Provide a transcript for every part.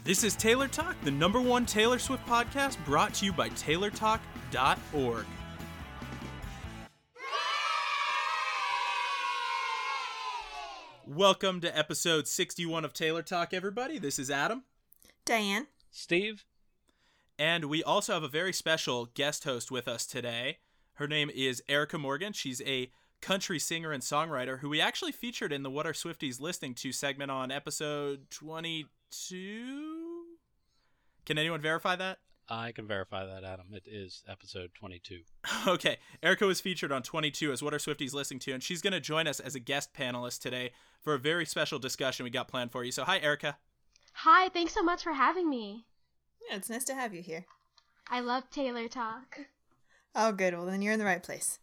This is Taylor Talk, the #1 Taylor Swift podcast brought to you by TaylorTalk.org. Welcome to episode 61 of Taylor Talk, everybody. This is Adam. Diane. Steve. And we also have a very special guest host with us today. Her name is Erica Morgan. She's a country singer and songwriter who we actually featured in the What Are Swifties Listening To segment on episode 22? Can anyone verify that? I can verify that, Adam. It is episode 22. Okay. Erica was featured on 22 as What Are Swifties Listening To, and she's going to join us as a guest panelist today for a very special discussion we got planned for you. So hi, Erica. Hi, thanks so much for having me. Yeah, it's nice to have you here. I love Taylor Talk. Oh, good. Well, then you're in the right place.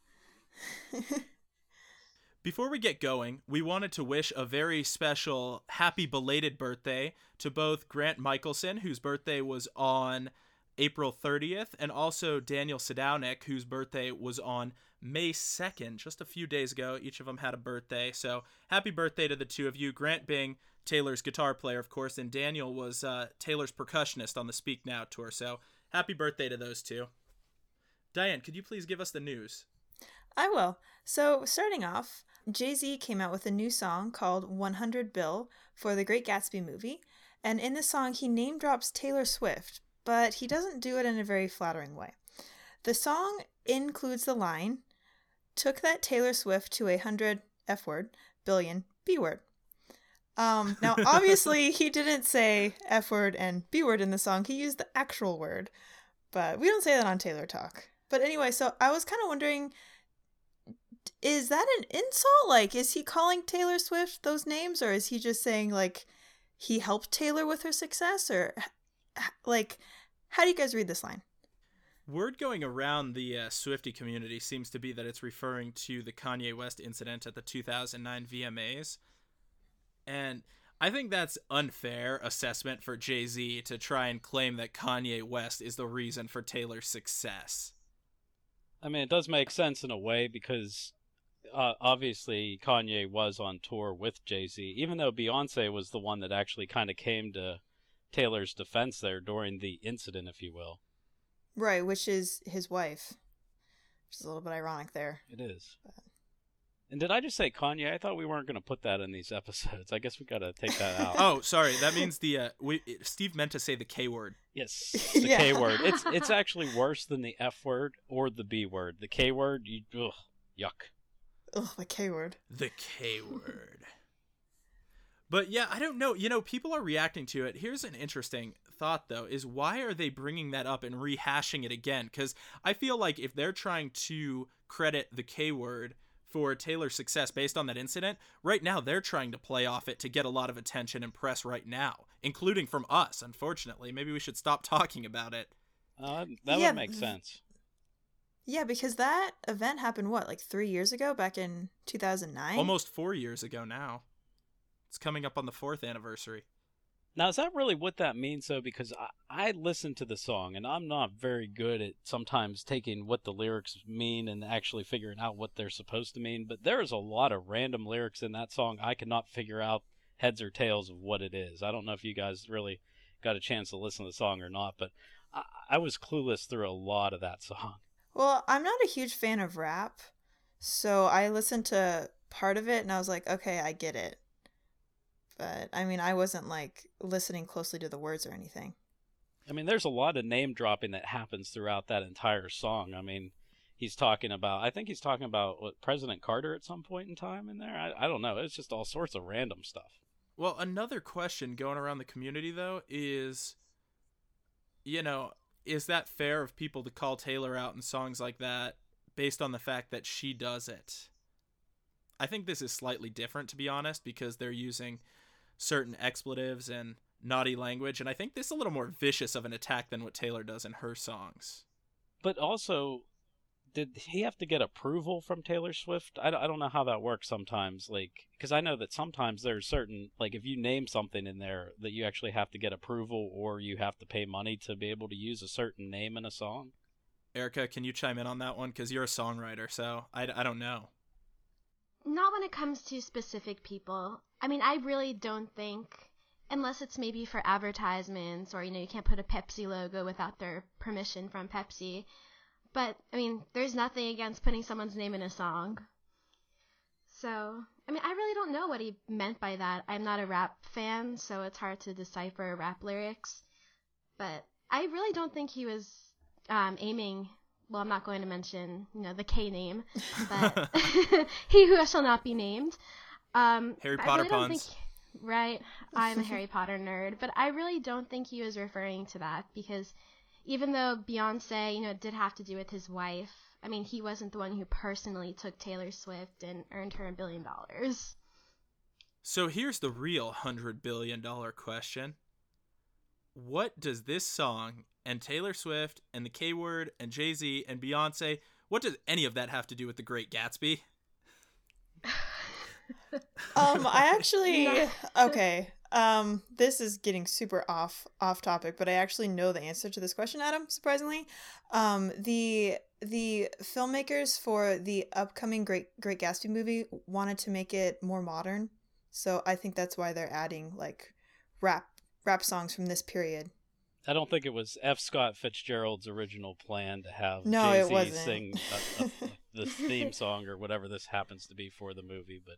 Before we get going, we wanted to wish a very special happy belated birthday to both Grant Michelson, whose birthday was on April 30th, and also Daniel Sadownik, whose birthday was on May 2nd, just a few days ago. Each of them had a birthday, so happy birthday to the two of you. Grant being Taylor's guitar player, of course, and Daniel was Taylor's percussionist on the Speak Now tour, so happy birthday to those two. Diane, could you please give us the news? I will. So, starting off, Jay-Z came out with a new song called 100 Bill for the Great Gatsby movie, and in the song he name drops Taylor Swift, but he doesn't do it in a very flattering way. The song includes the line, "Took that Taylor Swift to 100 F-word, billion B-word." Now, obviously, he didn't say F-word and B-word in the song. He used the actual word, but we don't say that on Taylor Talk. But anyway, so I was kind of wondering, is that an insult? Like, is he calling Taylor Swift those names, or is he just saying, like, he helped Taylor with her success? Or, like, how do you guys read this line? Word going around the Swiftie community seems to be that it's referring to the Kanye West incident at the 2009 VMAs. And I think that's unfair assessment for Jay-Z to try and claim that Kanye West is the reason for Taylor's success. I mean, it does make sense in a way because obviously Kanye was on tour with Jay-Z, even though Beyonce was the one that actually kind of came to Taylor's defense there during the incident, if you will. Right, which is his wife. Which is a little bit ironic there. It is. But... And did I just say Kanye? I thought we weren't going to put that in these episodes. I guess we got to take that out. Oh, sorry. That means Steve meant to say the K word. Yes, the yeah. K word. It's actually worse than the F word or the B word. The K word, yuck. Ugh, the K word. The K word. But yeah, I don't know. You know, people are reacting to it. Here's an interesting thought, though, is why are they bringing that up and rehashing it again? Because I feel like if they're trying to credit the K word for Taylor's success based on that incident, right now they're trying to play off it to get a lot of attention and press right now, including from us, unfortunately. Maybe we should stop talking about it. That would make sense. Yeah, because that event happened, like 3 years ago, back in 2009? Almost 4 years ago now. It's coming up on the 4th anniversary. Now, is that really what that means, though? Because I listened to the song, and I'm not very good at sometimes taking what the lyrics mean and actually figuring out what they're supposed to mean. But there is a lot of random lyrics in that song. I cannot figure out heads or tails of what it is. I don't know if you guys really got a chance to listen to the song or not, but I was clueless through a lot of that song. Well, I'm not a huge fan of rap, so I listened to part of it, and I was like, okay, I get it. But, I mean, I wasn't, like, listening closely to the words or anything. I mean, there's a lot of name dropping that happens throughout that entire song. I mean, I think he's talking about President Carter at some point in time in there. I don't know. It's just all sorts of random stuff. Well, another question going around the community, though, is, you know, is that fair of people to call Taylor out in songs like that based on the fact that she does it? I think this is slightly different, to be honest, because they're using certain expletives and naughty language, and I think this is a little more vicious of an attack than what Taylor does in her songs. But also, did he have to get approval from Taylor Swift? I don't know how that works sometimes, like, because I know that sometimes there's certain, like, if you name something in there that you actually have to get approval or you have to pay money to be able to use a certain name in a song. Erica, can you chime in on that one? Because you're a songwriter, so I don't know. Not when it comes to specific people. I mean, I really don't think unless it's maybe for advertisements or, you can't put a Pepsi logo without their permission from Pepsi. But, there's nothing against putting someone's name in a song. So, I really don't know what he meant by that. I'm not a rap fan, so it's hard to decipher rap lyrics. But I really don't think he was aiming... Well, I'm not going to mention, the K name, but he who shall not be named. Harry Potter puns. Right, I'm a Harry Potter nerd, but I really don't think he was referring to that because even though Beyonce, it did have to do with his wife, he wasn't the one who personally took Taylor Swift and earned her $1 billion. So here's the real $100 billion question. What does this song and Taylor Swift and the K-Word and Jay-Z and Beyonce, what does any of that have to do with The Great Gatsby? I actually okay. This is getting super off topic, but I actually know the answer to this question, Adam, surprisingly. The filmmakers for the upcoming Great Gatsby movie wanted to make it more modern. So I think that's why they're adding like rap songs from this period. I don't think it was F. Scott Fitzgerald's original plan to have No, it Jay-Z wasn't. sing the theme song or whatever this happens to be for the movie, but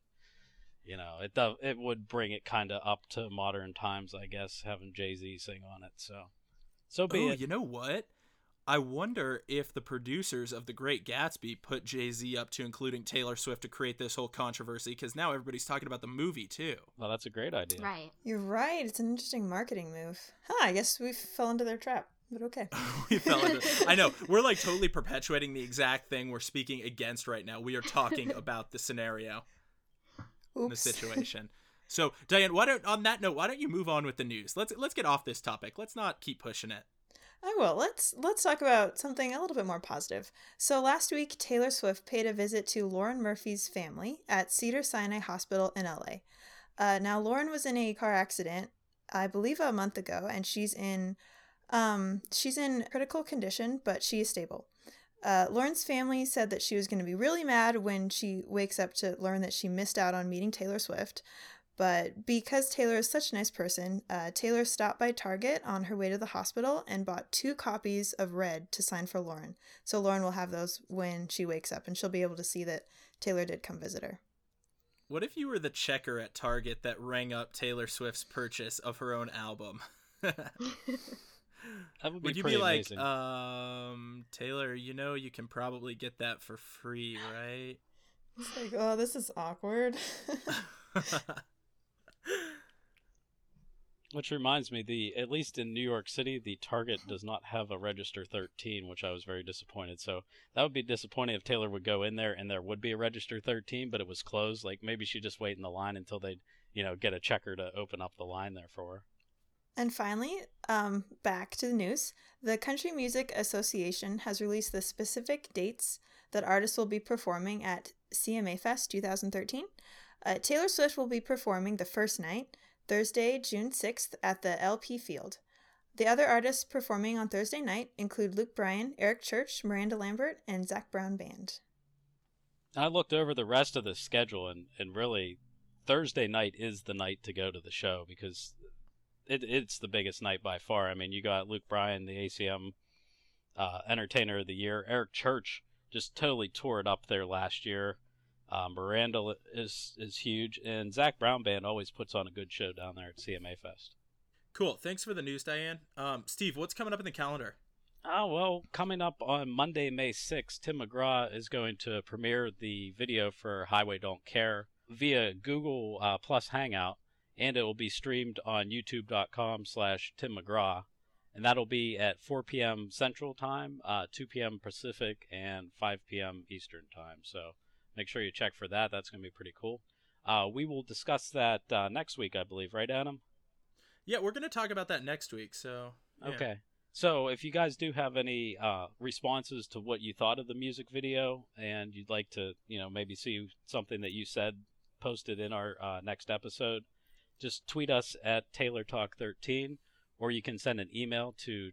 it would bring it kind of up to modern times, I guess, having Jay-Z sing on it. So be it. You know what? I wonder if the producers of The Great Gatsby put Jay-Z up to including Taylor Swift to create this whole controversy, because now everybody's talking about the movie, too. Well, that's a great idea. Right. You're right. It's an interesting marketing move. I guess we fell into their trap, but okay. We fell into I know. We're like totally perpetuating the exact thing we're speaking against right now. We are talking about the scenario. Oops. The situation. So, Diane, on that note, why don't you move on with the news? Let's get off this topic. Let's not keep pushing it. I will. Let's talk about something a little bit more positive. So last week, Taylor Swift paid a visit to Lauren Murphy's family at Cedars-Sinai Hospital in LA. Now, Lauren was in a car accident, I believe a month ago, and she's in critical condition, but she is stable. Lauren's family said that she was going to be really mad when she wakes up to learn that she missed out on meeting Taylor Swift. But because Taylor is such a nice person, Taylor stopped by Target on her way to the hospital and bought 2 copies of Red to sign for Lauren. So Lauren will have those when she wakes up, and she'll be able to see that Taylor did come visit her. What if you were the checker at Target that rang up Taylor Swift's purchase of her own album? That would you pretty be like, amazing. Taylor, you can probably get that for free, right? It's like, oh, this is awkward. Which reminds me, at least in New York City, the Target does not have a Register 13, which I was very disappointed. So that would be disappointing if Taylor would go in there and there would be a Register 13, but it was closed. Like maybe she'd just wait in the line until they'd, get a checker to open up the line there for her. And finally, back to the news. The Country Music Association has released the specific dates that artists will be performing at CMA Fest 2013. Taylor Swift will be performing the first night, Thursday, June 6th, at the LP Field. The other artists performing on Thursday night include Luke Bryan, Eric Church, Miranda Lambert, and Zac Brown Band. I looked over the rest of the schedule, and really, Thursday night is the night to go to the show because it's the biggest night by far. I mean, you got Luke Bryan, the ACM Entertainer of the Year. Eric Church just totally tore it up there last year. Miranda is huge, and Zac Brown Band always puts on a good show down there at CMA Fest. Cool. Thanks for the news, Diane. Steve, what's coming up in the calendar? Oh, well, coming up on Monday, May 6th, Tim McGraw is going to premiere the video for Highway Don't Care via Google Plus Hangout, and it will be streamed on youtube.com/Tim McGraw, and that'll be at 4 p.m. Central Time, 2 p.m. Pacific, and 5 p.m. Eastern Time. So make sure you check for that. That's going to be pretty cool. We will discuss that next week, I believe. Right, Adam? Yeah, we're going to talk about that next week. So yeah. Okay. So if you guys do have any responses to what you thought of the music video and you'd like to, maybe see something that you said posted in our next episode, just tweet us at TaylorTalk13, or you can send an email to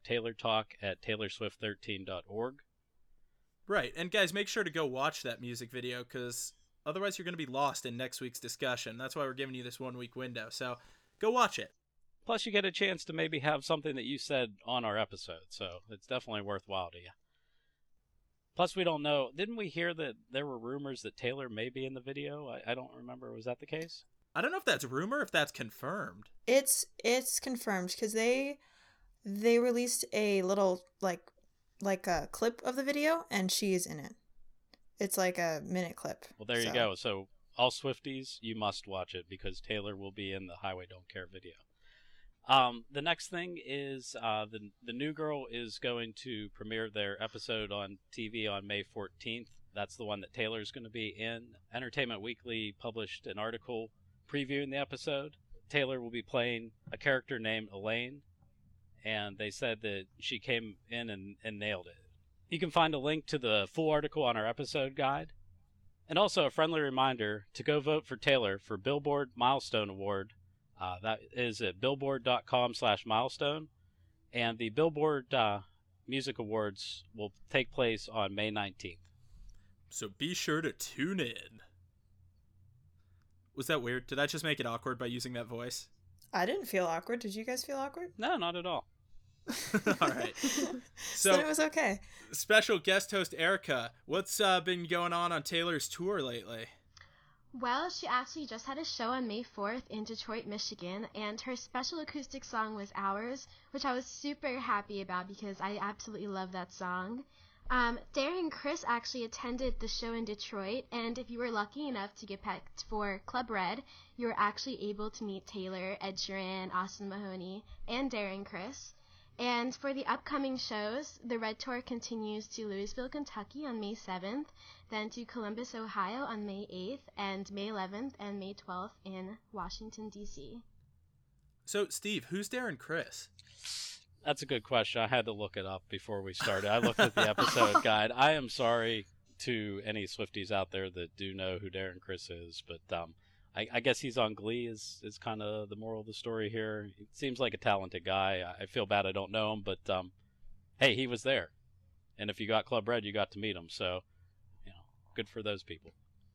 TaylorTalk@TaylorSwift13.org. Right. And guys, make sure to go watch that music video, because otherwise you're going to be lost in next week's discussion. That's why we're giving you this 1 week window. So go watch it. Plus, you get a chance to maybe have something that you said on our episode, so it's definitely worthwhile to you. Plus, we don't know. Didn't we hear that there were rumors that Taylor may be in the video? I don't remember. Was that the case? I don't know if that's rumor, if that's confirmed. It's confirmed because they released a little like a clip of the video, and she's in it. It's like a minute clip. Well, there you go. So all Swifties, you must watch it because Taylor will be in the Highway Don't Care video. The next thing is the New Girl is going to premiere their episode on TV on May 14th. That's the one that Taylor's going to be in. Entertainment Weekly published an article previewing the episode. Taylor will be playing a character named Elaine, and they said that she came in and nailed it. You can find a link to the full article on our episode guide. And also a friendly reminder to go vote for Taylor for Billboard Milestone Award. That is at billboard.com/milestone. And the Billboard Music Awards will take place on May 19th. So be sure to tune in. Was that weird? Did I just make it awkward by using that voice? I didn't feel awkward. Did you guys feel awkward? No, not at all. All right. So then it was okay. Special guest host Erica, what's been going on Taylor's tour lately? Well, she actually just had a show on May 4th in Detroit, Michigan, and her special acoustic song was Hours, which I was super happy about because I absolutely love that song. Darren and Chris actually attended the show in Detroit, and if you were lucky enough to get picked for Club Red, you were actually able to meet Taylor, Ed Sheeran, Austin Mahoney, and Darren Chris. And for the upcoming shows, the Red Tour continues to Louisville, Kentucky on May 7th, then to Columbus, Ohio on May 8th, and May 11th and May 12th in Washington, D.C. So, Steve, who's Darren Chris? That's a good question. I had to look it up before we started. I looked at the episode guide. I am sorry to any Swifties out there that do know who Darren Chris is, but I guess he's on Glee is kind of the moral of the story here. He seems like a talented guy. I feel bad I don't know him, but hey, he was there. And if you got Club Red, you got to meet him. So, good for those people.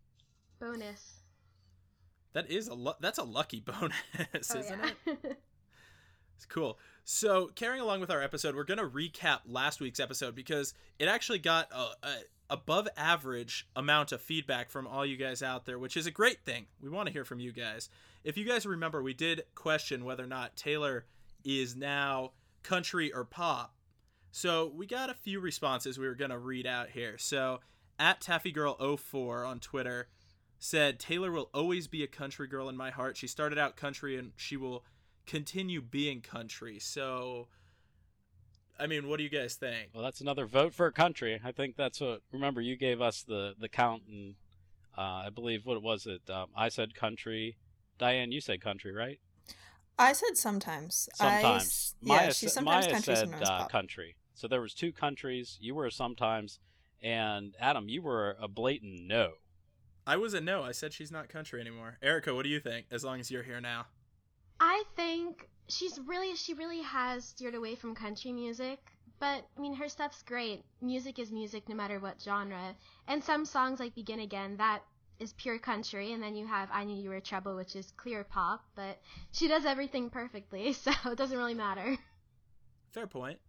Bonus. That is that's a lucky bonus, isn't yeah. it? It's cool. So, carrying along with our episode, we're going to recap last week's episode because it actually got a above average amount of feedback from all you guys out there, which is a great thing. We want to hear from you guys. If you guys remember, we did question whether or not Taylor is now country or pop. So we got a few responses we were going to read out here. So at TaffyGirl04 on Twitter said, Taylor will always be a country girl in my heart. She started out country and she will continue being country. So I mean, what do you guys think? Well, that's another vote for country. I think that's what. Remember, you gave us the count, and I believe what was it? I said country. Diane, you said country, right? I said sometimes. Sometimes. She sometimes Maya country, said sometimes pop. country. So there was two countries. You were a sometimes, and Adam, you were a blatant no. I was a no. I said she's not country anymore. Erica, what do you think? As long as you're here now. I think she really has steered away from country music, but I mean her stuff's great. Music is music no matter what genre. And some songs like Begin Again, that is pure country, and then you have I Knew You Were Trouble, which is clear pop, but she does everything perfectly, so it doesn't really matter. Fair point.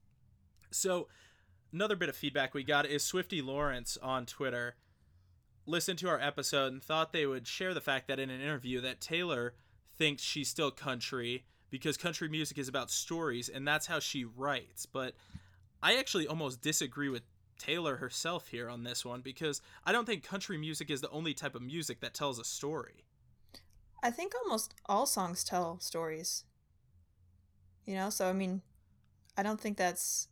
So, another bit of feedback we got is Swifty Lawrence on Twitter listened to our episode and thought they would share the fact that in an interview that Taylor thinks she's still country because country music is about stories and that's how she writes. But I actually almost disagree with Taylor herself here on this one because I don't think country music is the only type of music that tells a story. I think almost all songs tell stories. So I mean, I don't think that's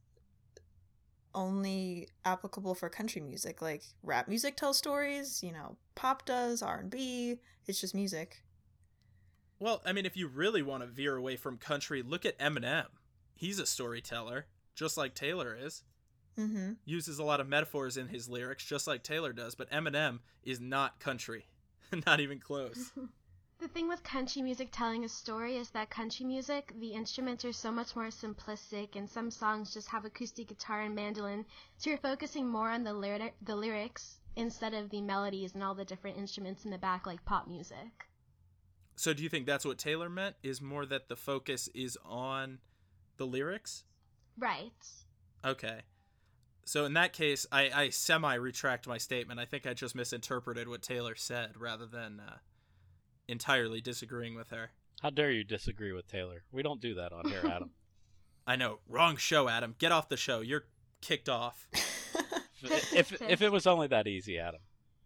only applicable for country music. Like rap music tells stories, pop does, R&B, it's just music. Well, I mean, if you really want to veer away from country, look at Eminem. He's a storyteller, just like Taylor is. Mm-hmm. Uses a lot of metaphors in his lyrics, just like Taylor does, but Eminem is not country. Not even close. The thing with country music telling a story is that country music, the instruments are so much more simplistic, and some songs just have acoustic guitar and mandolin, so you're focusing more on the lyrics instead of the melodies and all the different instruments in the back like pop music. So do you think that's what Taylor meant? Is more that the focus is on the lyrics? Right. Okay. So in that case, I semi-retract my statement. I think I just misinterpreted what Taylor said rather than entirely disagreeing with her. How dare you disagree with Taylor? We don't do that on here, Adam. I know. Wrong show, Adam. Get off the show. You're kicked off. if it was only that easy, Adam.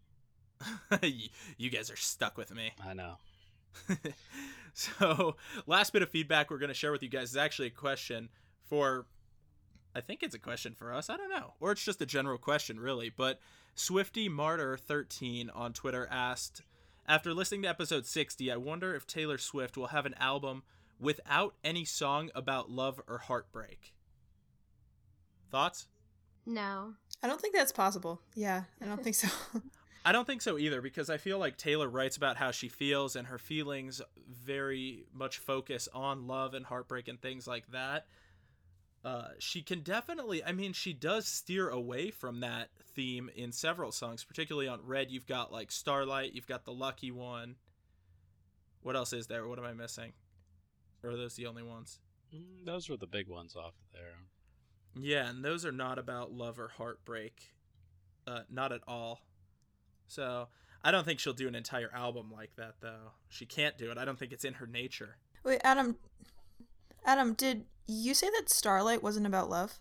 You guys are stuck with me. I know. So, last bit of feedback we're going to share with you guys is actually a question for... I think it's a question for us. I don't know. Or it's just a general question, really. But Swifty Martyr 13 on Twitter asked, after listening to episode 60, I wonder if Taylor Swift will have an album without any song about love or heartbreak. Thoughts? No. I don't think that's possible. Yeah, I don't think so. I don't think so either, because I feel like Taylor writes about how she feels, and her feelings very much focus on love and heartbreak and things like that. She can definitely, I mean, she does steer away from that theme in several songs, particularly on Red. You've got like Starlight, you've got The Lucky One. What else is there? What am I missing? Or are those the only ones? Those were the big ones off of there. Yeah, and those are not about love or heartbreak. Not at all. So, I don't think she'll do an entire album like that, though. She can't do it. I don't think it's in her nature. Wait, Adam, did you say that Starlight wasn't about love?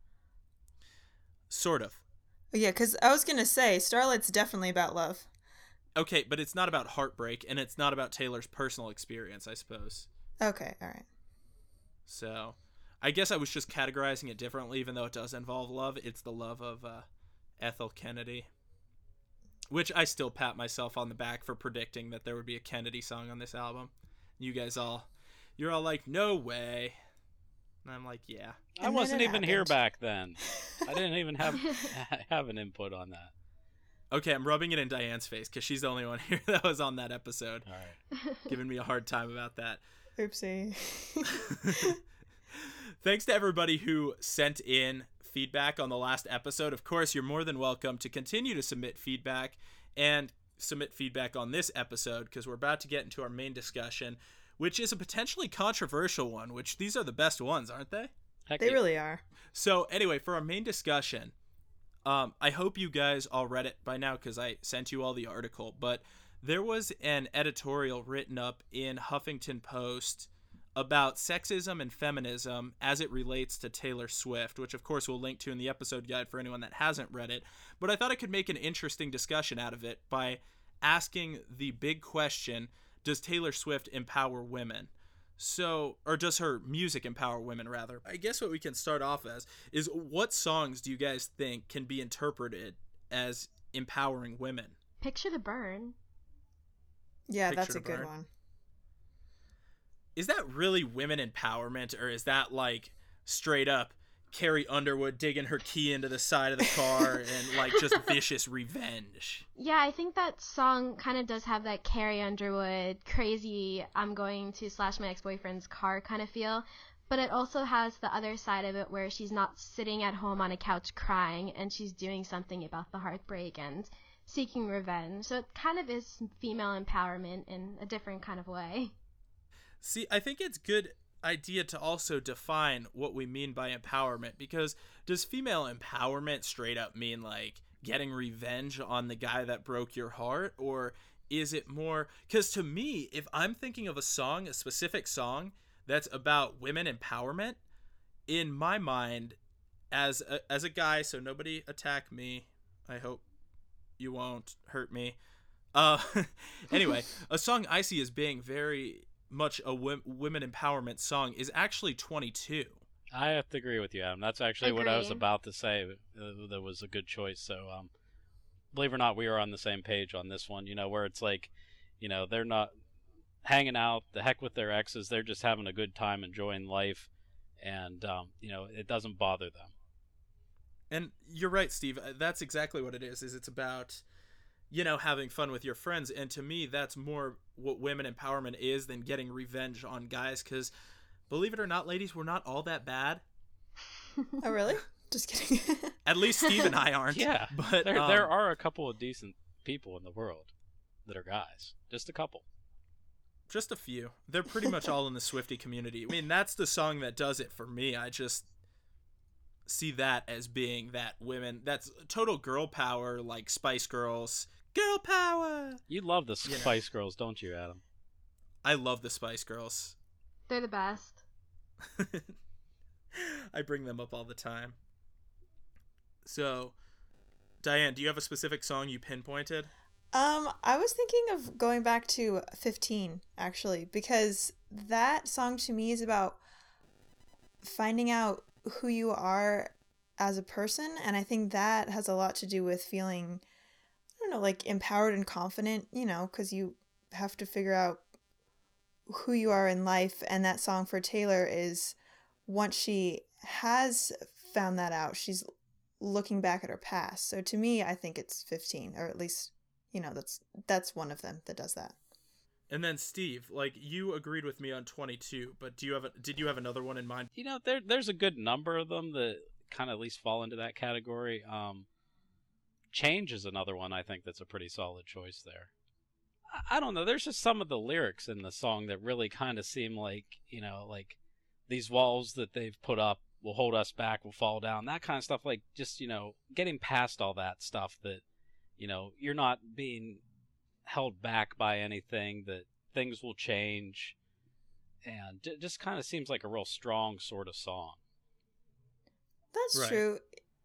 Sort of. Yeah, because I was going to say, Starlight's definitely about love. Okay, but it's not about heartbreak, and it's not about Taylor's personal experience, I suppose. Okay, all right. So, I guess I was just categorizing it differently, even though it does involve love. It's the love of Ethel Kennedy. Which I still pat myself on the back for predicting that there would be a Kennedy song on this album. You guys you're all like, no way. And I'm like, yeah. I wasn't even here back then. I didn't even have an input on that. Okay, I'm rubbing it in Diane's face because she's the only one here that was on that episode. All right. Giving me a hard time about that. Oopsie. Thanks to everybody who sent in feedback on the last episode. Of course, you're more than welcome to continue to submit feedback and submit feedback on this episode, because we're about to get into our main discussion, which is a potentially controversial one, which these are the best ones, aren't they? Heck They yeah. really are. So anyway, for our main discussion, I hope you guys all read it by now because I sent you all the article, but there was an editorial written up in Huffington Post about sexism and feminism as it relates to Taylor Swift, which of course we'll link to in the episode guide for anyone that hasn't read it. But I thought I could make an interesting discussion out of it by asking the big question, does Taylor Swift empower women? So, or does her music empower women, rather? I guess what we can start off as is, what songs do you guys think can be interpreted as empowering women? Picture the Burn. Yeah, Picture that's a to good Burn. one. Is that really women empowerment, or is that like straight up Carrie Underwood digging her key into the side of the car and like just vicious revenge? Yeah, I think that song kind of does have that Carrie Underwood crazy I'm going to slash my ex-boyfriend's car kind of feel, but it also has the other side of it where she's not sitting at home on a couch crying and she's doing something about the heartbreak and seeking revenge. So it kind of is female empowerment in a different kind of way. See, I think it's good idea to also define what we mean by empowerment, because does female empowerment straight up mean like getting revenge on the guy that broke your heart, or is it more, because to me, if I'm thinking of a song, a specific song that's about women empowerment, in my mind, as a guy, so nobody attack me, I hope you won't hurt me, anyway, a song I see as being very much a women empowerment song is actually 22. I have to agree with you, Adam. That's actually what I was Agree. about to say. That was a good choice. So, believe it or not, we are on the same page on this one. You know, where it's like, you know, they're not hanging out, the heck with their exes. They're just having a good time, enjoying life, and you know, it doesn't bother them. And you're right, Steve. That's exactly what it is. Is it's about, you know, having fun with your friends. And to me, that's more what women empowerment is than getting revenge on guys. Because believe it or not, ladies, we're not all that bad. Oh, really? Just kidding. At least Steve and I aren't. Yeah, But there are a couple of decent people in the world that are guys. Just a couple. Just a few. They're pretty much all in the Swiftie community. I mean, that's the song that does it for me. I just see that as being that women. That's total girl power, like Spice Girls. Girl power! You love the Spice Girls, don't you, Adam? I love the Spice Girls. They're the best. I bring them up all the time. So, Diane, do you have a specific song you pinpointed? I was thinking of going back to 15, actually, because that song to me is about finding out who you are as a person, and I think that has a lot to do with feeling, I don't know, like empowered and confident, you know, because you have to figure out who you are in life, and that song for Taylor is, once she has found that out, she's looking back at her past. So to me, I think it's 15, or at least, you know, that's one of them that does that. And then Steve, like, you agreed with me on 22, but did you have another one in mind? You know, there's a good number of them that kind of at least fall into that category. Change is another one I think that's a pretty solid choice there. I don't know, there's just some of the lyrics in the song that really kind of seem like, you know, like these walls that they've put up will hold us back, will fall down, that kind of stuff. Like, just, you know, getting past all that stuff, that, you know, you're not being held back by anything, that things will change, and it just kind of seems like a real strong sort of song. That's Right. true.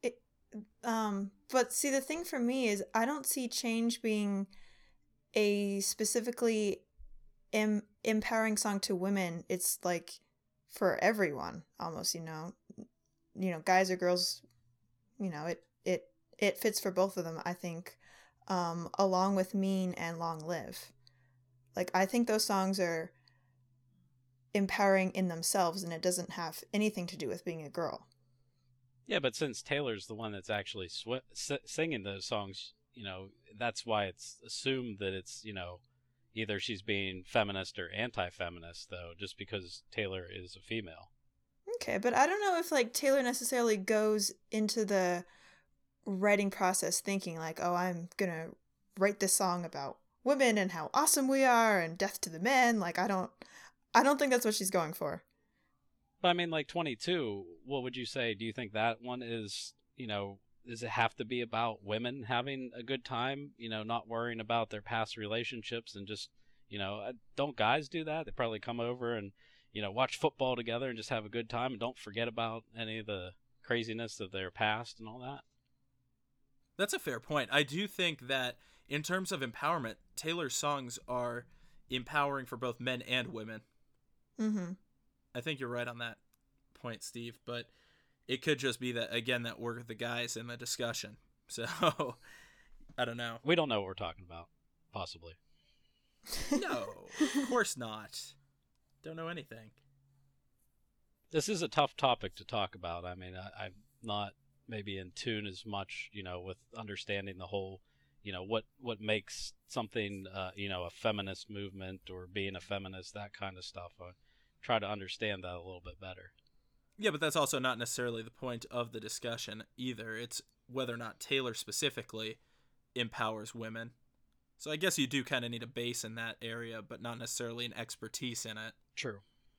But see, the thing for me is I don't see change being a specifically empowering song to women. It's like for everyone, almost, you know, guys or girls, you know, it fits for both of them, I think, along with Mean and Long Live. Like, I think those songs are empowering in themselves, and it doesn't have anything to do with being a girl. Yeah, but since Taylor's the one that's actually singing those songs, you know, that's why it's assumed that it's, you know, either she's being feminist or anti-feminist, though, just because Taylor is a female. Okay, but I don't know if, like, Taylor necessarily goes into the writing process thinking, like, oh, I'm gonna write this song about women and how awesome we are and death to the men. Like, I don't think that's what she's going for. But I mean, like 22, what would you say? Do you think that one is, you know, does it have to be about women having a good time, you know, not worrying about their past relationships, and just, you know, don't guys do that? They probably come over and, you know, watch football together and just have a good time and don't forget about any of the craziness of their past and all that. That's a fair point. I do think that in terms of empowerment, Taylor's songs are empowering for both men and women. Mm-hmm. I think you're right on that point, Steve, but it could just be that, again, that we're the guys in the discussion. So, I don't know. We don't know what we're talking about, possibly. No, of course not. Don't know anything. This is a tough topic to talk about. I mean, I'm not maybe in tune as much, you know, with understanding the whole, you know, what makes something, you know, a feminist movement or being a feminist, that kind of stuff. I try to understand that a little bit better. Yeah, but that's also not necessarily the point of the discussion either. It's whether or not Taylor specifically empowers women. So I guess you do kind of need a base in that area, but not necessarily an expertise in it. True.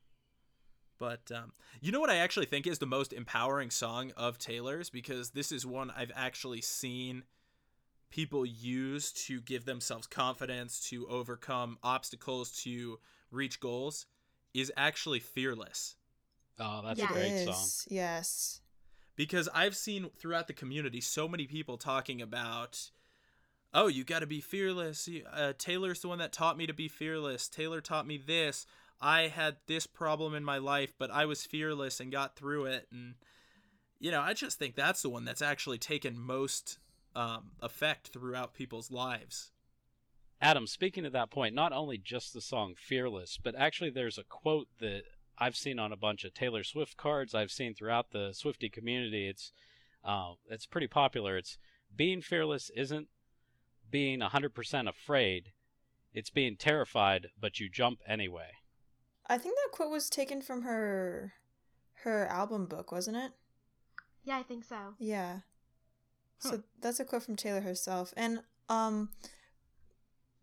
But you know what I actually think is the most empowering song of Taylor's? Because this is one I've actually seen people use to give themselves confidence, to overcome obstacles, to reach goals, is actually Fearless. Oh, that's Yeah. a great It song. is, yes. Because I've seen throughout the community so many people talking about, oh, you got to be fearless. Taylor's the one that taught me to be fearless. Taylor taught me this. I had this problem in my life, but I was fearless and got through it. And, you know, I just think that's the one that's actually taken most effect throughout people's lives. Adam, speaking of that point, not only just the song Fearless, but actually there's a quote that I've seen on a bunch of Taylor Swift cards I've seen throughout the Swiftie community. It's pretty popular. It's, being fearless isn't being 100% afraid. It's being terrified, but you jump anyway. I think that quote was taken from her album book, wasn't it? Yeah, I think so. Yeah. Huh. So that's a quote from Taylor herself. And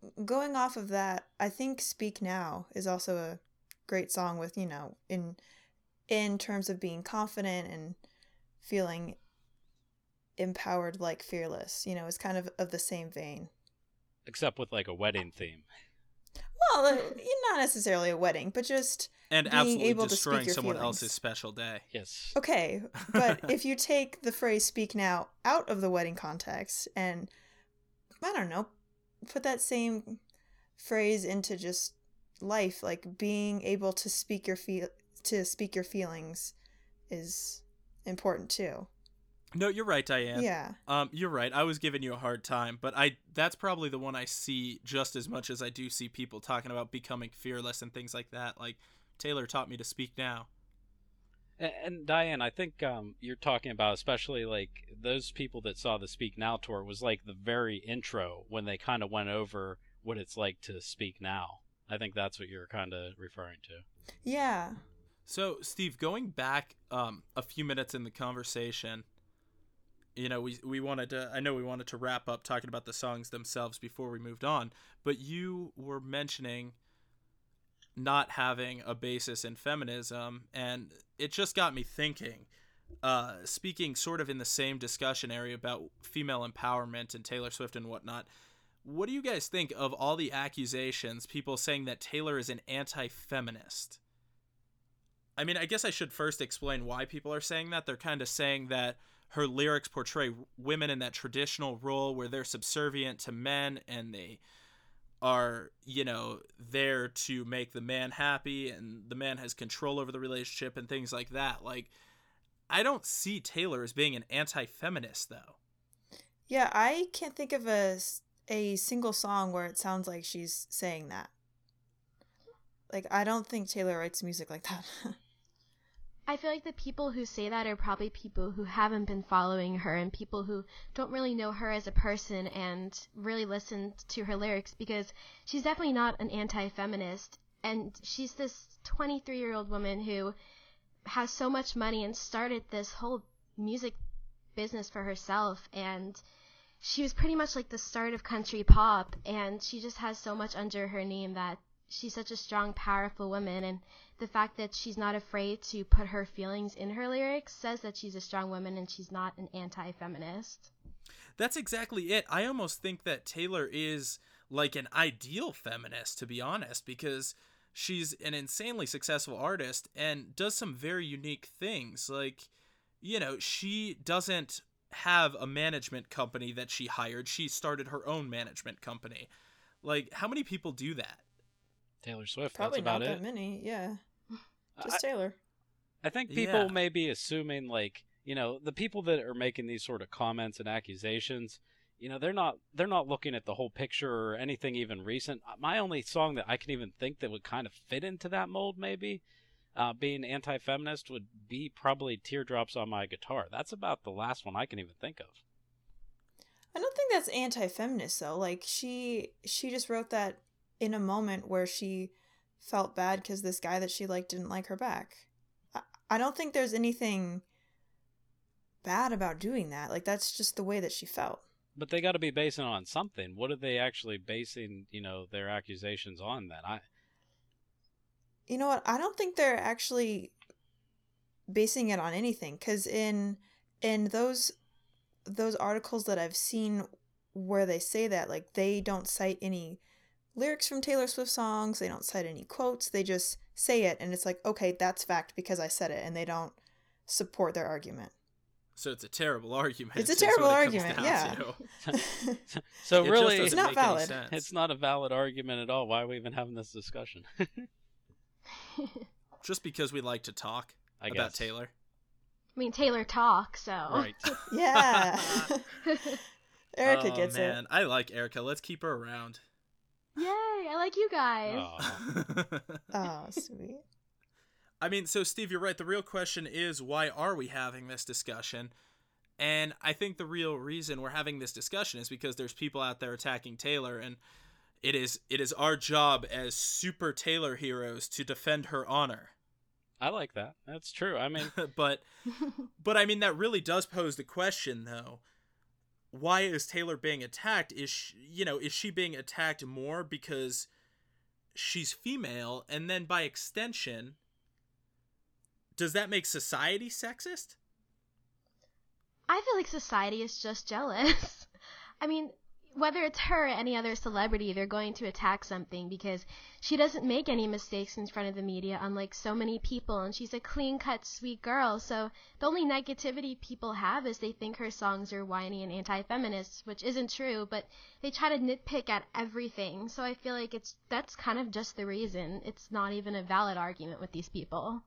going off of that, I think Speak Now is also a great song with, you know, in terms of being confident and feeling empowered like Fearless, you know, is kind of the same vein. Except with like a wedding theme. Well, not necessarily a wedding, but just and being absolutely able to destroying speak your someone feelings. else's special day. Yes. Okay, but if you take the phrase "speak now" out of the wedding context and, I don't know, put that same phrase into just life, like being able to speak your feelings is important too. No, you're right, Diane. Yeah. You're right. I was giving you a hard time, but that's probably the one I see just as much as I do see people talking about becoming fearless and things like that. Like, Taylor taught me to speak now. And Diane, I think you're talking about especially like those people that saw the Speak Now tour was like the very intro when they kind of went over what it's like to speak now. I think that's what you're kind of referring to. Yeah. So, Steve, going back a few minutes in the conversation, you know, we wanted to wrap up talking about the songs themselves before we moved on, but you were mentioning not having a basis in feminism, and it just got me thinking, speaking sort of in the same discussion area about female empowerment and Taylor Swift and whatnot. What do you guys think of all the accusations, people saying that Taylor is an anti-feminist? I mean, I guess I should first explain why people are saying that. They're kind of saying that her lyrics portray women in that traditional role where they're subservient to men and they are, you know, there to make the man happy and the man has control over the relationship and things like that. Like, I don't see Taylor as being an anti-feminist, though. Yeah, I can't think of a single song where it sounds like she's saying that. Like, I don't think Taylor writes music like that. I feel like the people who say that are probably people who haven't been following her and people who don't really know her as a person and really listen to her lyrics, because she's definitely not an anti-feminist, and she's this 23-year-old woman who has so much money and started this whole music business for herself, and she was pretty much like the start of country pop, and she just has so much under her name that she's such a strong, powerful woman, and the fact that she's not afraid to put her feelings in her lyrics says that she's a strong woman and she's not an anti-feminist. That's exactly it. I almost think that Taylor is like an ideal feminist, to be honest, because she's an insanely successful artist and does some very unique things. Like, you know, she doesn't have a management company that she hired. She started her own management company. Like, how many people do that? Taylor Swift, Probably that's about not it. that many, yeah. Just Taylor. I think people may be assuming, like, you know, the people that are making these sort of comments and accusations, you know, they're not looking at the whole picture or anything even recent. My only song that I can even think that would kind of fit into that mold, maybe, being anti-feminist, would be probably Teardrops on My Guitar. That's about the last one I can even think of. I don't think that's anti-feminist, though. Like, she just wrote that in a moment where she felt bad because this guy that she liked didn't like her back. I don't think there's anything bad about doing that. Like, that's just the way that she felt. But they got to be basing it on something. What are they actually basing, you know, their accusations on then? You know what? I don't think they're actually basing it on anything, because in those articles that I've seen where they say that, like, they don't cite any lyrics from Taylor Swift songs, they don't cite any quotes, they just say it, and it's like, okay, that's fact because I said it, and they don't support their argument. So it's a terrible argument. It's a terrible argument, yeah. So really, it's not valid. It's not a valid argument at all. Why are we even having this discussion? Just because we like to talk about Taylor. I mean, Taylor talks, so. Right. Yeah. Erica gets it. Man, I like Erica. Let's keep her around. Yay, I like you guys. Oh, sweet. I mean, so Steve, you're right. The real question is, why are we having this discussion? And I think the real reason we're having this discussion is because there's people out there attacking Taylor, and it is our job as super Taylor heroes to defend her honor. I like that. That's true. I mean, but I mean, that really does pose the question, though. why is Taylor being attacked? Is she being attacked more because she's female, and then by extension, does that make society sexist? I feel like society is just jealous. I mean, whether it's her or any other celebrity, they're going to attack something because she doesn't make any mistakes in front of the media, unlike so many people, and she's a clean-cut, sweet girl, so the only negativity people have is they think her songs are whiny and anti-feminist, which isn't true, but they try to nitpick at everything, so I feel like that's kind of just the reason. It's not even a valid argument with these people.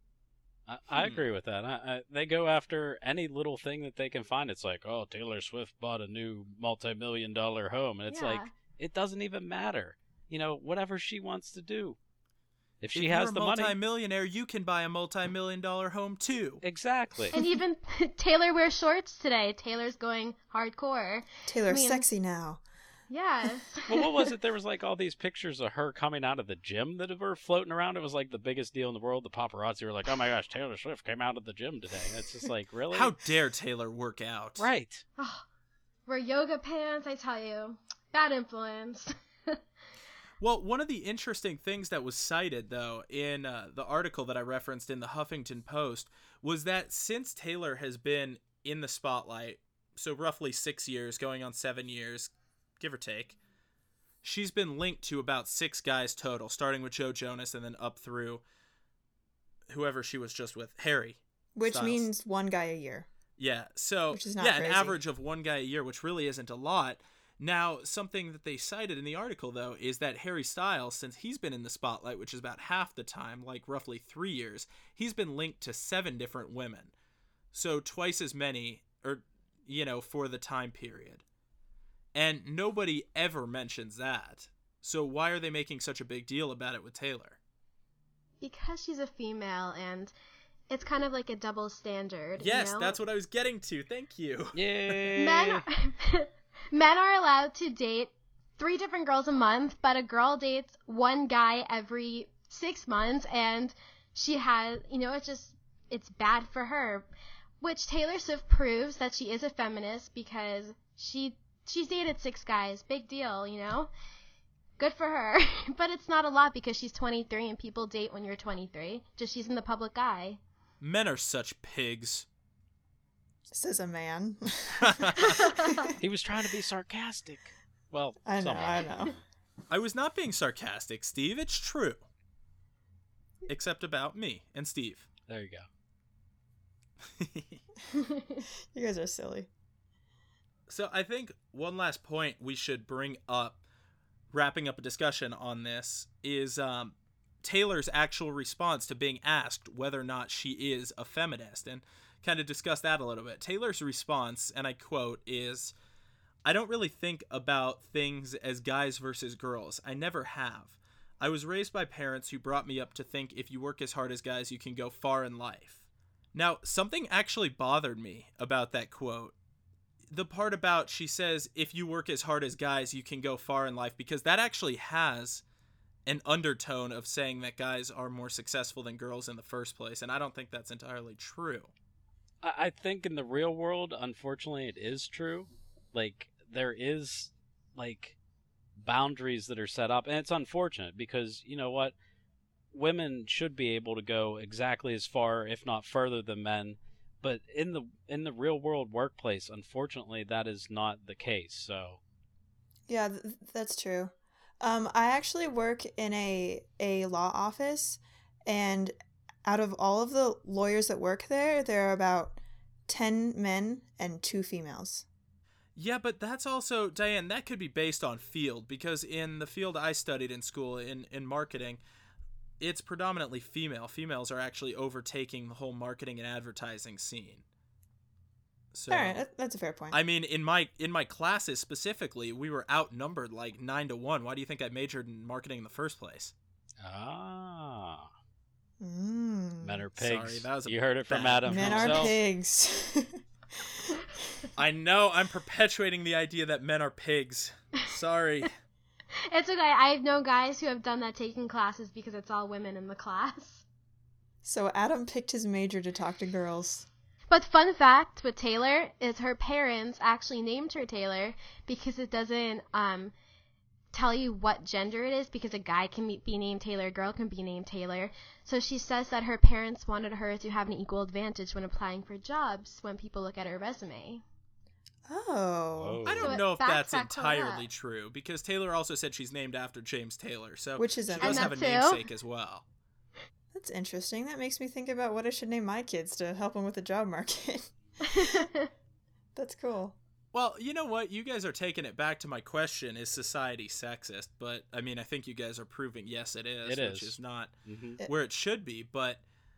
I agree with that. They go after any little thing that they can find. It's like, oh, Taylor Swift bought a new multi-million-dollar home. And it's like, it doesn't even matter. Whatever she wants to do. If she has the money. If you're a multi-millionaire, you can buy a multi-million-dollar home too. Exactly. And even Taylor wears shorts today. Taylor's going hardcore. Taylor's sexy now. Yes. Well, what was it? There was like all these pictures of her coming out of the gym that were floating around. It was like the biggest deal in the world. The paparazzi were like, oh my gosh, Taylor Swift came out of the gym today. And it's just like, really? How dare Taylor work out? Right. Oh, wear yoga pants, I tell you. Bad influence. Well, one of the interesting things that was cited, though, in the article that I referenced in the Huffington Post was that since Taylor has been in the spotlight, so roughly 6 years, going on 7 years, give or take, she's been linked to about 6 guys total, starting with Joe Jonas and then up through whoever she was just with, Harry Which Styles. means one guy a year. Yeah, so which is not an crazy. average of one guy a year, which really isn't a lot. Now, something that they cited in the article, though, is that Harry Styles, since he's been in the spotlight, which is about half the time, like roughly 3 years, he's been linked to 7 different women. So twice as many, for the time period. And nobody ever mentions that. So why are they making such a big deal about it with Taylor? Because she's a female, and it's kind of like a double standard. Yes, that's what I was getting to. Thank you. Yay! Men are allowed to date 3 different girls a month, but a girl dates one guy every 6 months, and she has, it's bad for her. Which Taylor Swift proves that she is a feminist because she's dated 6 guys. Big deal, Good for her. But it's not a lot because she's 23 and people date when you're 23. Just she's in the public eye. Men are such pigs. Says a man. He was trying to be sarcastic. Well, I know. I was not being sarcastic, Steve. It's true. Except about me and Steve. There you go. You guys are silly. So I think one last point we should bring up, wrapping up a discussion on this, is Taylor's actual response to being asked whether or not she is a feminist, and kind of discuss that a little bit. Taylor's response, and I quote, is, "I don't really think about things as guys versus girls. I never have. I was raised by parents who brought me up to think if you work as hard as guys, you can go far in life." Now, something actually bothered me about that quote. The part about, she says, if you work as hard as guys, you can go far in life, because that actually has an undertone of saying that guys are more successful than girls in the first place, and I don't think that's entirely true. I think in the real world, unfortunately, it is true. Like, there is, boundaries that are set up, and it's unfortunate because, you know what? Women should be able to go exactly as far, if not further, than men. But in the real world workplace, unfortunately, that is not the case. So, yeah, that's true. I actually work in a law office, and out of all of the lawyers that work there, there are about 10 men and 2 females. Yeah, but that's also, Diane, that could be based on field, because in the field I studied in school, in marketing, it's predominantly female. Females are actually overtaking the whole marketing and advertising scene. So, all right, that's a fair point. I mean, in my classes specifically, we were outnumbered 9-1. Why do you think I majored in marketing in the first place? Ah. Men are pigs. Sorry, that was you heard it from bad. Adam Men himself. are pigs. I know, I'm perpetuating the idea that men are pigs. Sorry. It's okay. I've known guys who have done that, taking classes because it's all women in the class. So Adam picked his major to talk to girls. But fun fact with Taylor is her parents actually named her Taylor because it doesn't tell you what gender it is, because a guy can be named Taylor, a girl can be named Taylor. So she says that her parents wanted her to have an equal advantage when applying for jobs when people look at her resume. Oh. I don't So know it if that's backs up on entirely that. true, because Taylor also said she's named after James Taylor, so Which is she And does have a that too. namesake as well. That's interesting. That makes me think about what I should name my kids to help them with the job market. That's cool. Well, you know what? You guys are taking it back to my question, is society sexist? But, I mean, I think you guys are proving yes, it is, It which is. is not Mm-hmm. where it should be. But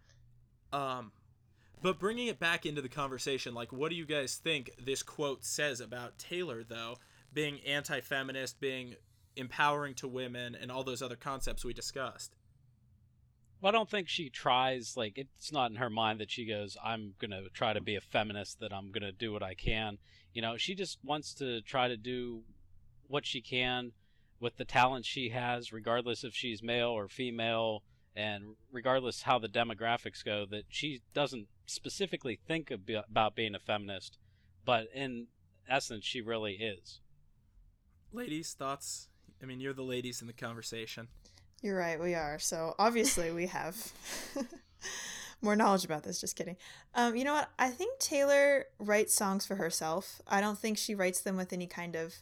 bringing it back into the conversation, like, what do you guys think this quote says about Taylor, though, being anti-feminist, being empowering to women, and all those other concepts we discussed? Well, I don't think she tries, like, it's not in her mind that she goes, I'm going to try to be a feminist, that I'm going to do what I can. You know, she just wants to try to do what she can with the talent she has, regardless if she's male or female, and regardless how the demographics go, that she doesn't specifically think about being a feminist, but in essence, she really is. Ladies, thoughts? I mean, you're the ladies in the conversation. You're right, we are. So obviously we have more knowledge about this. Just kidding. You know what? I think Taylor writes songs for herself. I don't think she writes them with any kind of,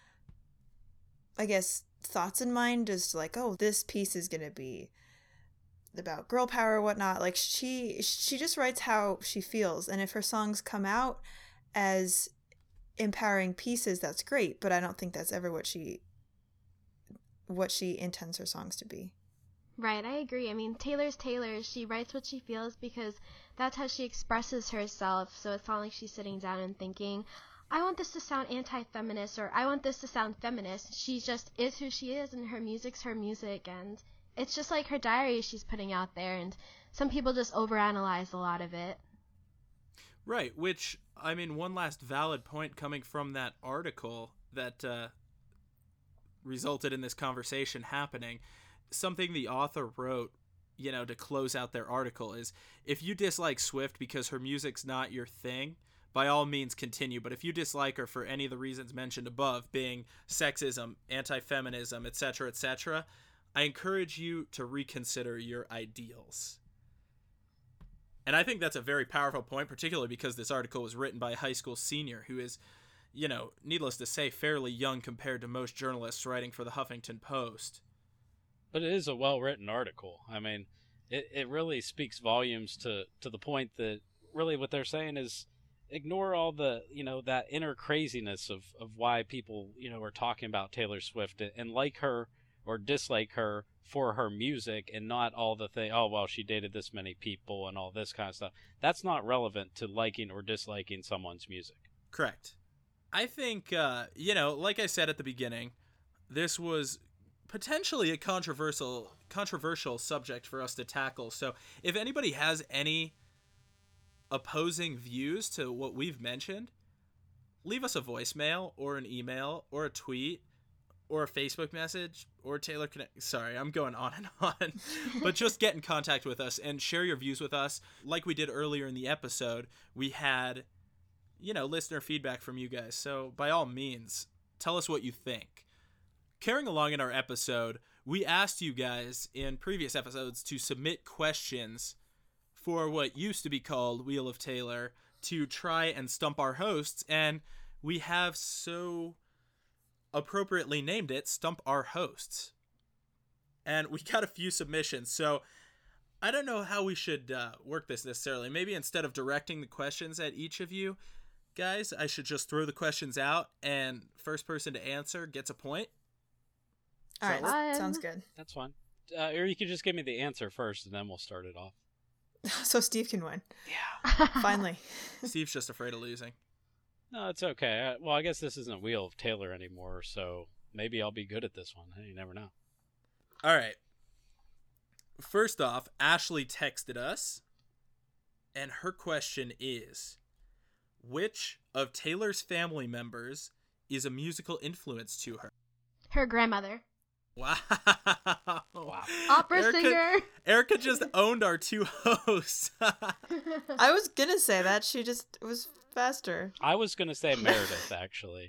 I guess, thoughts in mind. Just like, oh, this piece is gonna be about girl power or whatnot. Like she just writes how she feels, and if her songs come out as empowering pieces, that's great. But I don't think that's ever what she intends her songs to be. Right, I agree. I mean, Taylor's Taylor. She writes what she feels because that's how she expresses herself. So it's not like she's sitting down and thinking, I want this to sound anti-feminist or I want this to sound feminist. She just is who she is, and her music's her music, and it's just like her diary she's putting out there, and some people just overanalyze a lot of it. Right, which, I mean, one last valid point coming from that article that resulted in this conversation happening. Something the author wrote, you know, to close out their article is, if you dislike Swift because her music's not your thing, by all means continue. But if you dislike her for any of the reasons mentioned above, being sexism, anti-feminism, etc., I encourage you to reconsider your ideals. And I think that's a very powerful point, particularly because this article was written by a high school senior who is, you know, needless to say, fairly young compared to most journalists writing for the Huffington Post. But it is a well-written article. I mean, it really speaks volumes to the point that really what they're saying is ignore all the, you know, that inner craziness of why people, you know, are talking about Taylor Swift and like her or dislike her for her music, and not all the thing, oh, well, she dated this many people and all this kind of stuff. That's not relevant to liking or disliking someone's music. Correct. I think, you know, like I said at the beginning, this was potentially a controversial subject for us to tackle. So if anybody has any opposing views to what we've mentioned, leave us a voicemail or an email or a tweet or a Facebook message or Taylor Connect. Sorry, I'm going on and on. But just get in contact with us and share your views with us. Like we did earlier in the episode, we had, you know, listener feedback from you guys. So by all means, tell us what you think. Carrying along in our episode, we asked you guys in previous episodes to submit questions for what used to be called Wheel of Taylor to try and stump our hosts, and we have so appropriately named it Stump Our Hosts. And we got a few submissions, so I don't know how we should work this necessarily. Maybe instead of directing the questions at each of you guys, I should just throw the questions out, and first person to answer gets a point. All right, that Fun. sounds good. That's fine. Or you could just give me the answer first, and then we'll start it off. So Steve can win. Yeah. Finally. Steve's just afraid of losing. No, it's okay. Well, I guess this isn't Wheel of Taylor anymore, so maybe I'll be good at this one. Hey, you never know. All right. First off, Ashley texted us, and her question is, which of Taylor's family members is a musical influence to her? Her grandmother. Wow. Opera Erica, singer. Erica just owned our two hosts. I was gonna say that. She just was faster. I was going to say Meredith, actually.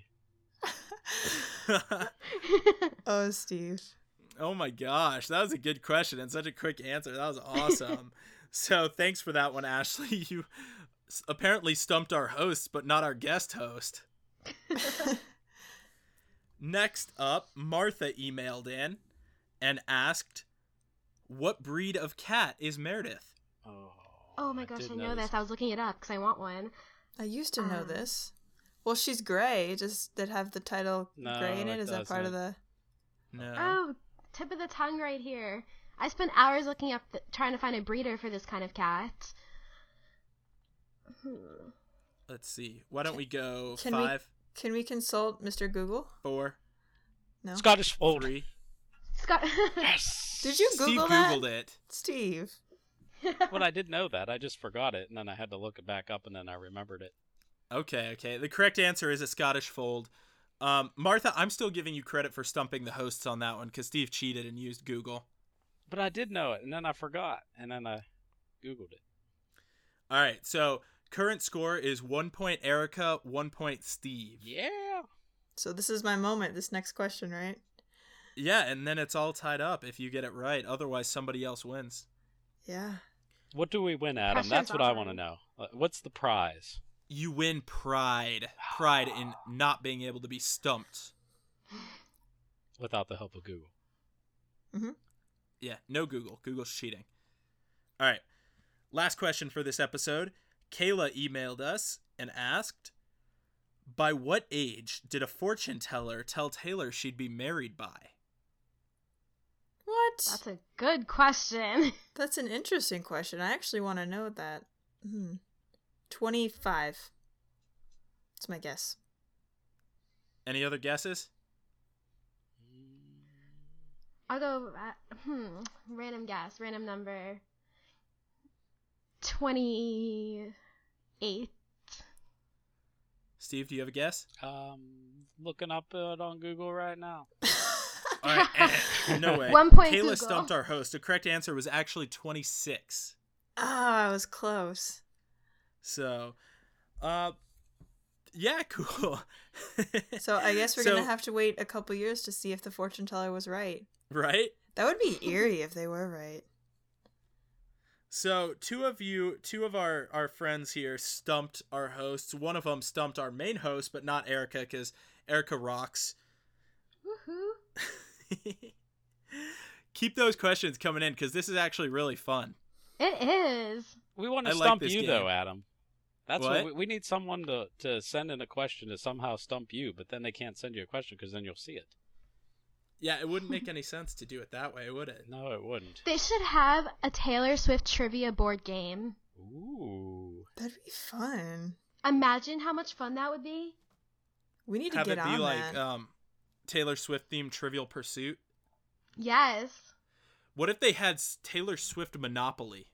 Oh, Steve. Oh my gosh, that was a good question and such a quick answer. That was awesome. So thanks for that one, Ashley. You apparently stumped our host, but not our guest host. Next up, Martha emailed in and asked, what breed of cat is Meredith? Oh my gosh, I know this. I was looking it up because I want one. I used to know this. Well, she's gray. Does that have the title gray in it? Is that part of the... No. Oh, tip of the tongue right here. I spent hours looking up trying to find a breeder for this kind of cat. Let's see. Why don't we go Can 5, Can we consult Mr. Google? 4, No. Scottish Fold. 3. Scott. Yes. Did you Steve Google that? Googled it. Steve. Well, I did know that. I just forgot it, and then I had to look it back up, and then I remembered it. Okay. The correct answer is a Scottish Fold. Martha, I'm still giving you credit for stumping the hosts on that one because Steve cheated and used Google. But I did know it, and then I forgot, and then I Googled it. All right, so current score is 1 point Erica, 1 point Steve. Yeah. So this is my moment, this next question, right? Yeah, and then it's all tied up if you get it right. Otherwise, somebody else wins. Yeah. What do we win, Adam? Pressure's That's what I on. want to know. What's the prize? You win pride. Pride in not being able to be stumped. Without the help of Google. Mm-hmm. Yeah, no Google. Google's cheating. All right, last question for this episode. Kayla emailed us and asked, by what age did a fortune teller tell Taylor she'd be married by? What? That's a good question. That's an interesting question. I actually want to know that. 25. That's my guess. Any other guesses? I'll go, random guess, random number. 28. Steve, do you have a guess? Looking up it on Google right now. All right, no way. 1 point Kayla Google. stumped our host. The correct answer was actually 26. Oh, I was close. So, yeah, cool. So I guess we're So- going to have to wait a couple years to see if the fortune teller was right. Right? That would be eerie if they were right. So two of our friends here stumped our hosts. One of them stumped our main host, but not Erica, because Erica rocks. Woohoo. Keep those questions coming in, because this is actually really fun. It is. We want I to like stump this you, game. though, Adam. That's What? what we need someone to send in a question to somehow stump you, but then they can't send you a question because then you'll see it. Yeah, it wouldn't make any sense to do it that way, would it? No, it wouldn't. They should have a Taylor Swift trivia board game. Ooh. That'd be fun. Imagine how much fun that would be. We need to Have get it be on like that. Taylor Swift themed Trivial Pursuit. Yes. What if they had Taylor Swift Monopoly?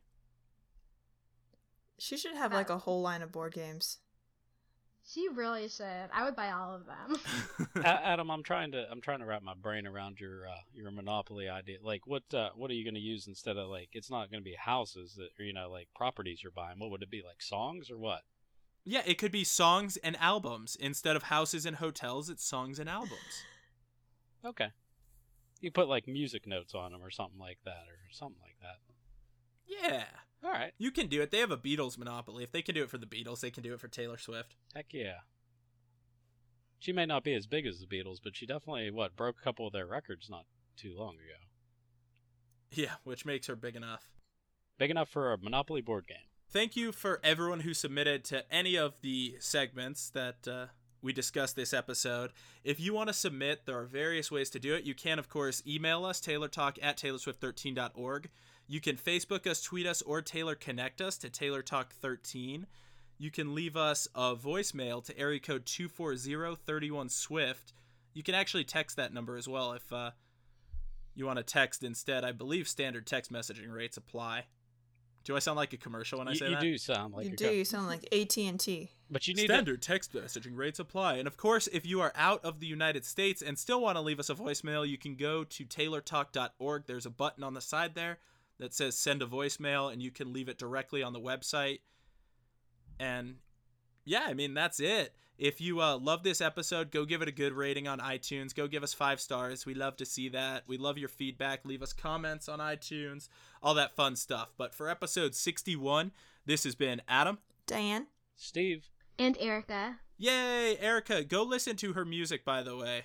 She should have like a whole line of board games. She really should. I would buy all of them. Adam, I'm trying to wrap my brain around your Monopoly idea. Like, what are you going to use instead of, like, it's not going to be houses that, or, like properties you're buying. What would it be, like songs or what? Yeah, it could be songs and albums. Instead of houses and hotels, it's songs and albums. Okay. You put like music notes on them or something like that. Yeah. All right. You can do it. They have a Beatles Monopoly. If they can do it for the Beatles, they can do it for Taylor Swift. Heck yeah. She may not be as big as the Beatles, but she definitely, broke a couple of their records not too long ago. Yeah, which makes her big enough. Big enough for a Monopoly board game. Thank you for everyone who submitted to any of the segments that we discussed this episode. If you want to submit, there are various ways to do it. You can, of course, email us, taylortalk@taylorswift13.org. You can Facebook us, tweet us, or Taylor Connect us to TaylorTalk13. You can leave us a voicemail to area code 240-31-SWIFT. You can actually text that number as well if you want to text instead. I believe standard text messaging rates apply. Do I sound like a commercial when I say you that? do sound like You sound like AT&T. But you need Standard text messaging rates apply. And of course, if you are out of the United States and still want to leave us a voicemail, you can go to taylortalk.org. There's a button on the side there that says send a voicemail, and you can leave it directly on the website. And yeah, I mean, that's it. If you love this episode, go give it a good rating on iTunes. Go give us 5 stars. We love to see that. We love your feedback. Leave us comments on iTunes, all that fun stuff. But for episode 61, this has been Adam, Diane, Steve, And Erica. Yay, Erica. Go listen to her music, by the way.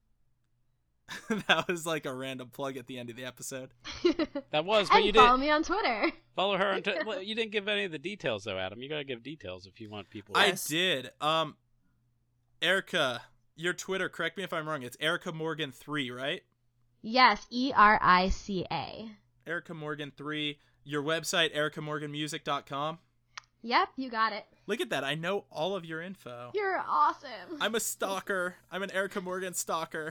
That was like a random plug at the end of the episode. That was, but And you follow didn't me on Twitter. follow her. Well, you didn't give any of the details, though, Adam. You gotta give details if you want people. Yes. I did. Erica, your Twitter, correct me if I'm wrong, it's Erica Morgan 3, right? Yes, ERICA. Erica Morgan 3. Your website, ericamorganmusic.com. Yep, you got it. Look at that. I know all of your info. You're awesome. I'm a stalker. I'm an Erica Morgan stalker.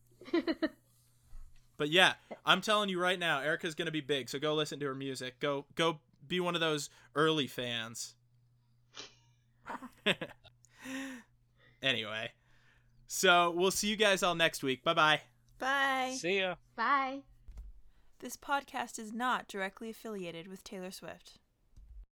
But yeah, I'm telling you right now, Erica's going to be big, so go listen to her music. Go be one of those early fans. Anyway, so we'll see you guys all next week. Bye-bye. bye. See ya. Bye. This podcast is not directly affiliated with Taylor Swift.